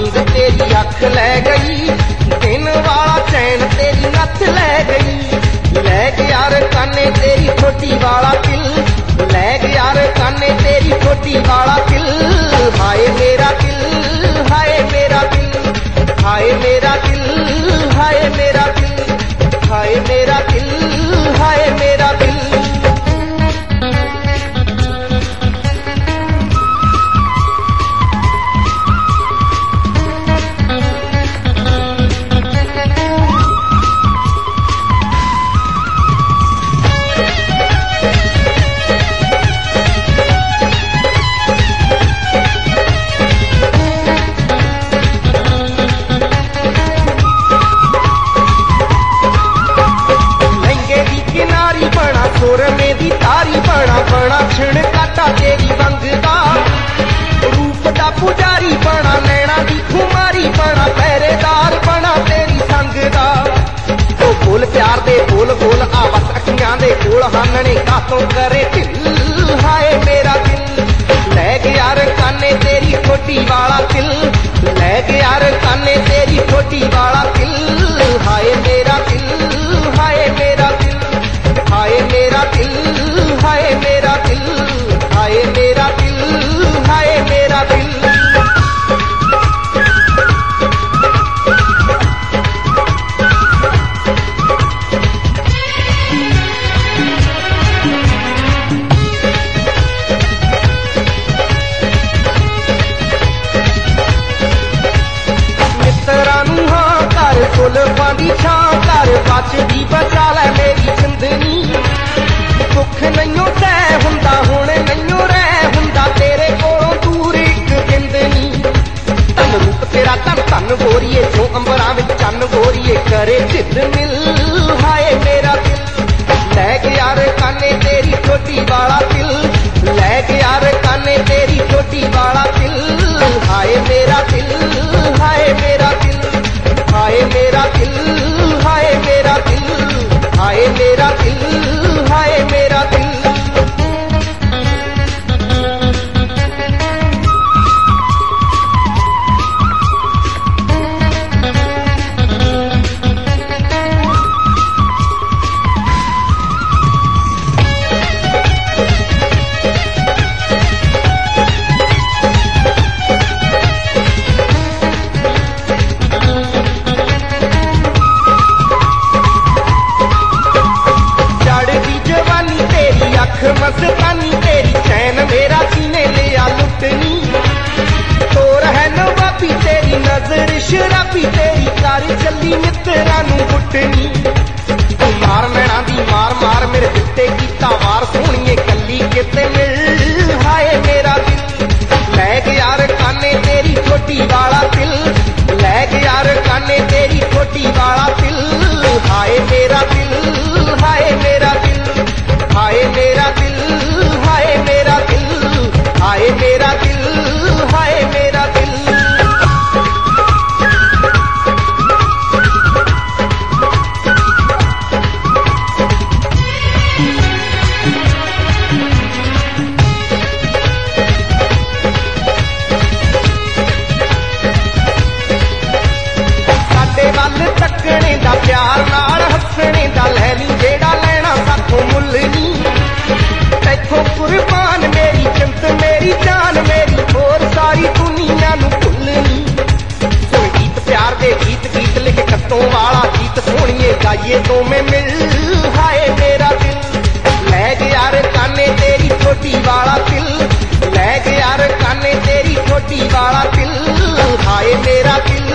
नींद तेरी अख लै गई, दिन वाला चैन तेरी नथ लै गई। लै गया रे काने तेरी छोटी वाला दिल, लै गया रे काने तेरी छोटी वाला दिल। हाय मेरा दिल, हाय मेरा दिल, हाय मेरा दिल, हाय मेरा दिल, हाय मेरा दिल, हाय मेरा दिल। सुरमे दी तारी बना बना छिण काटा तेरी वंगदा, रूप दा पुजारी बना नैना दी खुमारी बना पहरेदार बना तेरी संगदा। ओ बोल प्यार दे बोल बोल आवत अखियां दे कोल हानने कातों करे दिल। हाय मेरा दिल, लै गया रे काने तेरी छोटी वाला दिल, लै गया रे काने तेरी छोटी वाला दिल। हाय मेरा दिल, हाय मेरा दिल, हाय मेरा दिल, हाय मेरा दिल, हाय मेरा दिल, हाय मेरा दिल। मित्तरां नूं हां कर सुलफां दी छां कर, बचदी बचा लै मेरी जिंदनी। दुख नैयों तै हुंदा हुण नैयों रह हुंदा, तेरे कोलों दूर एक जिंदनी। धन रूप तेरा धन धन गोरीए, जो अंबरां विच चन्न गोरीए करे जिद मिल। हाय मेरा दिल, लै गया रे काने तेरी छोटी वाला दिल, लै गया रे काने तेरी छोटी वाला दिल। हाय मेरा दिल, हाय मेरा दिल, हाय मेरा दिल, हाय मेरा दिल, हाय मेरा दिल, हाय मेरा दिल। मस्तानी तेरी चैन मेरा सीने लिया लुटनी, तोर है नवाबी तेरी नजर शराबी तेरी, कर चली मित्तरां नूं कुटनी। मार नैना दी मार मार मेरे दिते कीता वार, सोहणीए कली किते मिल। हाय मेरा दिल, लै गया रे काने तेरी छोटी वाला दिल, लै गया रे काने तेरी छोटी वाला दिल। हाय मेरा दिल, हाय मेरा दिल, हाय मेरा दिल, हाय मेरा दिल, हाय मेरा दिल, हाय मेरा दिल। साडे वल तकने दा प्यार नाल हसने दा, लैनी जेड़ा लैना साथों मुल नी। तैथों कुर्बान मेरी जिंद मेरी जान मेरी, होर सारी दुनिया नूं भुलनी। सुन गीत प्यार दे गीत गीत लिख कत्तों वाला गीत, सोहणीए गाइए तो मैं मिल। हाय मेरा दिल, लै गया रे काने तेरी छोटी वाला दिल, लै गया रे काने तेरी छोटी वाला दिल। हाय मेरा दिल,